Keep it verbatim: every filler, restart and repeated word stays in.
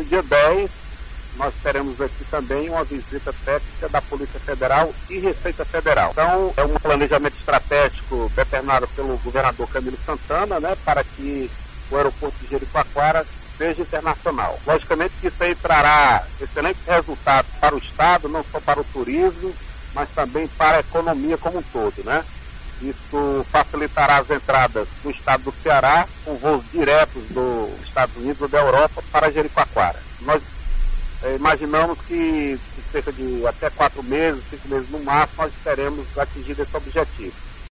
dia dez, nós teremos aqui também uma visita técnica da Polícia Federal e Receita Federal. Então, é um planejamento estratégico determinado pelo governador Camilo Santana, né, para que o aeroporto de Jericoacoara seja internacional. Logicamente que isso aí trará excelentes resultados para o Estado, não só para o turismo, mas também para a economia como um todo, né? Isso facilitará as entradas do Estado do Ceará com voos diretos dos Estados Unidos ou da Europa para Jericoacoara. Nós É, imaginamos que em cerca de até quatro meses, cinco meses no máximo, nós teremos atingido esse objetivo.